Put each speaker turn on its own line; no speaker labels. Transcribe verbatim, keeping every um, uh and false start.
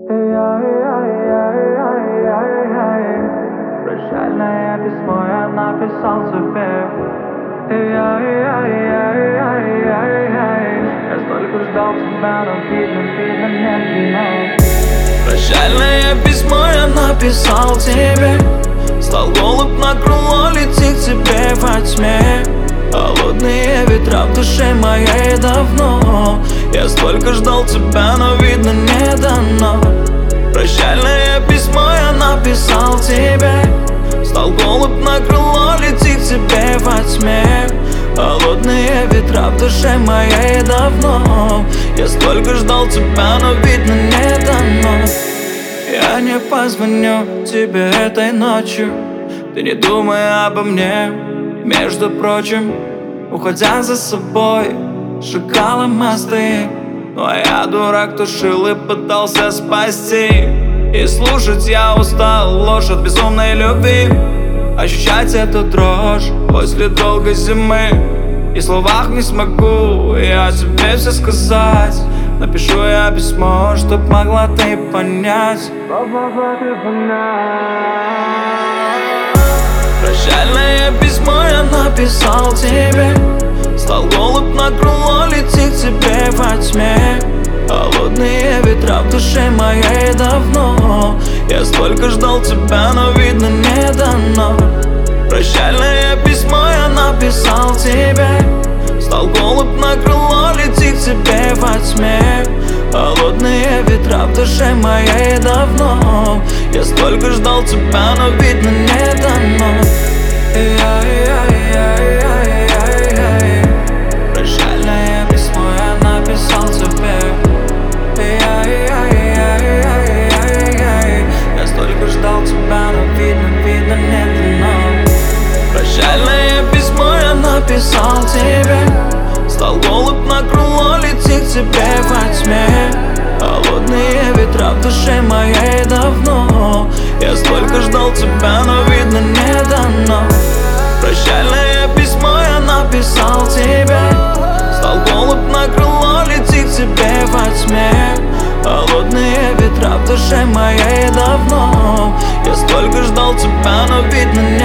Прощальное письмо я написал тебе. Я столько ждал тебя, но видно, видно, нет, но... Прощальное письмо я написал тебе. Стал голубь на крыло, летит к тебе во тьме. Холодные ветра в душе моей давно. Я столько ждал тебя, но видно, не дано. Прощальное письмо я написал тебе. Стал голубь на крыло, летит к тебе во тьме. Холодные ветра в душе моей давно. Я столько ждал тебя, но видно, не дано. Я не позвоню тебе этой ночью. Ты не думай обо мне. Между прочим, уходя за собой, сжигала мосты. Ну а я дурак, тушил и пытался спасти. И слушать я устал ложь от безумной любви. Ощущать эту дрожь после долгой зимы. И в словах не смогу я тебе все сказать. Напишу я письмо, чтоб могла ты понять. Прощальное письмо я написал тебе. Стал голубь на крыло, летит к тебе во тьме. Холодные ветра в душе моей давно. Я столько ждал тебя, но видно, не дано. Прощальное письмо я написал тебе. Стал голубь на крыло, летит к тебе во тьме. Холодные ветра в душе моей давно. Я столько ждал тебя, но видно, не дано. Прощальное письмо я написал тебе. Я столько ждал тебя, но видно, видно, не дано. Прощальное письмо я написал тебе. Стал голубь на крыло, летит к тебе во тьме. Холодные ветра в душе моей давно. Я столько ждал тебя, но видно, не дано. Прощальное письмо я написал тебе. Стал голубь на крыло, летит к тебе во тьме. Холодные ветра в душе моей давно. Я столько ждал тебя, но видно,